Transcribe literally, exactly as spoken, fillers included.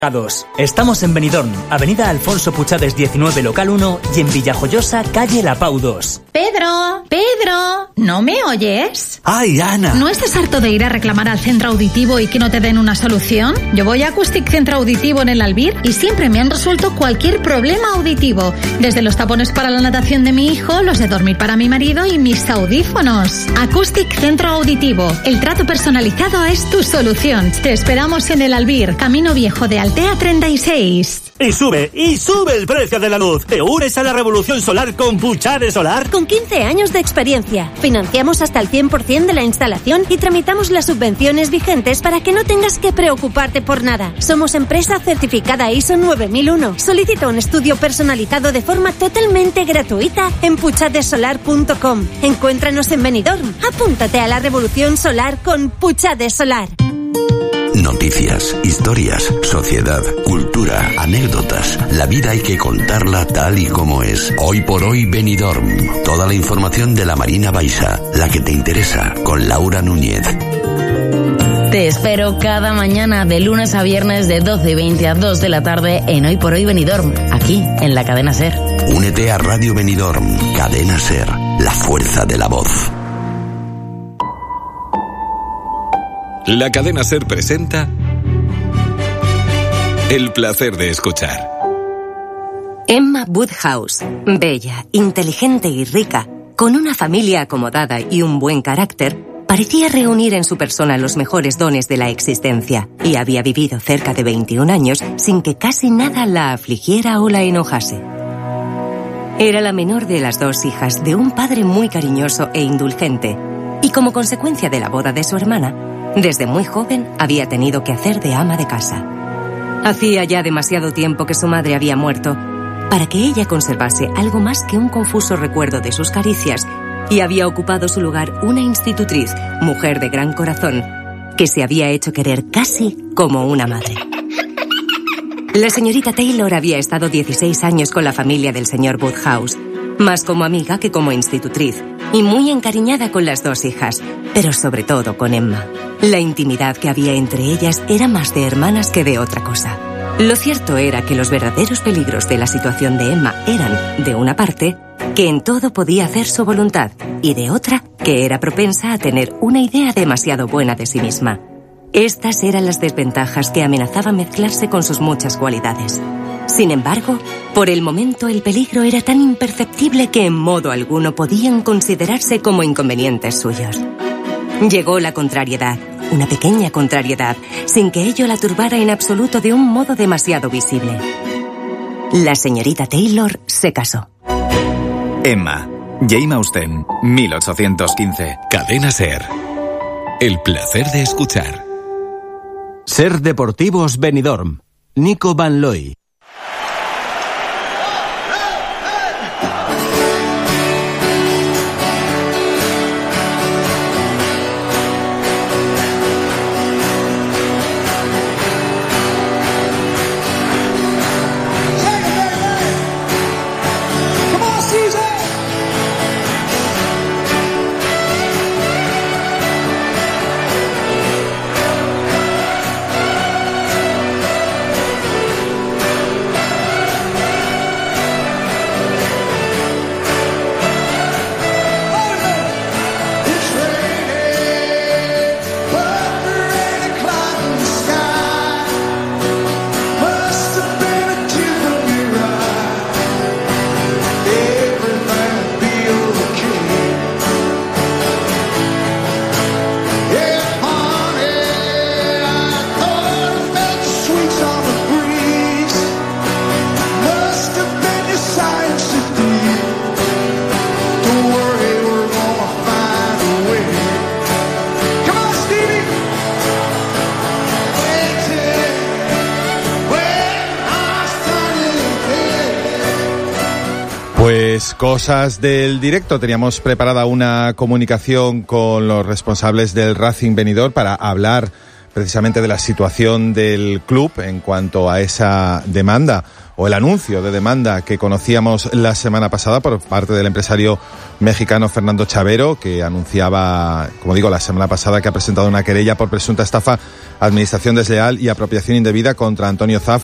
Estamos en Benidorm, Avenida Alfonso Puchades diecinueve, local uno, y en Villajoyosa, calle La Pau dos. Pedro, Pedro, ¿no me oyes? ¡Ay, Ana! ¿No estás harto de ir a reclamar al centro auditivo y que no te den una solución? Yo voy a Acoustic Centro Auditivo en el Albir y siempre me han resuelto cualquier problema auditivo. Desde los tapones para la natación de mi hijo, los de dormir para mi marido y mis audífonos. Acoustic Centro Auditivo. El trato personalizado es tu solución. Te esperamos en el Albir, Camino Viejo de Altea treinta y seis. Y sube, y sube el precio de la luz. ¿Te unes a la revolución solar con Puchades Solar? Con quince años de experiencia. Financiamos hasta el cien por ciento de la instalación y tramitamos las subvenciones vigentes para que no tengas que preocuparte por nada. Somos empresa certificada I S O nueve mil uno. Solicita un estudio personalizado de forma totalmente gratuita en puchades solar punto com. Encuéntranos en Benidorm. Apúntate a la revolución solar con Puchades Solar. Noticias, historias, sociedad, cultura, anécdotas. La vida hay que contarla tal y como es. Hoy por hoy Benidorm. Toda la información de la Marina Baixa, la que te interesa, con Laura Núñez. Te espero cada mañana de lunes a viernes de doce y veinte a dos de la tarde en Hoy por Hoy Benidorm, aquí en la cadena SER. Únete a Radio Benidorm, cadena SER, la fuerza de la voz. La cadena SER presenta El placer de escuchar. Emma Woodhouse, bella, inteligente y rica, con una familia acomodada y un buen carácter, parecía reunir en su persona los mejores dones de la existencia y había vivido cerca de veintiún años sin que casi nada la afligiera o la enojase. Era la menor de las dos hijas de un padre muy cariñoso e indulgente y como consecuencia de la boda de su hermana, desde muy joven había tenido que hacer de ama de casa. Hacía ya demasiado tiempo que su madre había muerto para que ella conservase algo más que un confuso recuerdo de sus caricias y había ocupado su lugar una institutriz, mujer de gran corazón, que se había hecho querer casi como una madre. La señorita Taylor había estado dieciséis años con la familia del señor Woodhouse, más como amiga que como institutriz, y muy encariñada con las dos hijas, pero sobre todo con Emma. La intimidad que había entre ellas era más de hermanas que de otra cosa. Lo cierto era que los verdaderos peligros de la situación de Emma eran, de una parte, que en todo podía hacer su voluntad, y de otra, que era propensa a tener una idea demasiado buena de sí misma. Estas eran las desventajas que amenazaban mezclarse con sus muchas cualidades. Sin embargo, por el momento el peligro era tan imperceptible que en modo alguno podían considerarse como inconvenientes suyos. Llegó la contrariedad, una pequeña contrariedad, sin que ello la turbara en absoluto de un modo demasiado visible. La señorita Taylor se casó. Emma, Jane Austen, mil ochocientos quince. Cadena SER. El placer de escuchar. SER Deportivos Benidorm. Nico Van Looy. Pues cosas del directo. Teníamos preparada una comunicación con los responsables del Racing Benidorm para hablar precisamente de la situación del club en cuanto a esa demanda o el anuncio de demanda que conocíamos la semana pasada por parte del empresario mexicano Fernando Chavero, que anunciaba, como digo, la semana pasada que ha presentado una querella por presunta estafa, administración desleal y apropiación indebida contra Antonio Zaf,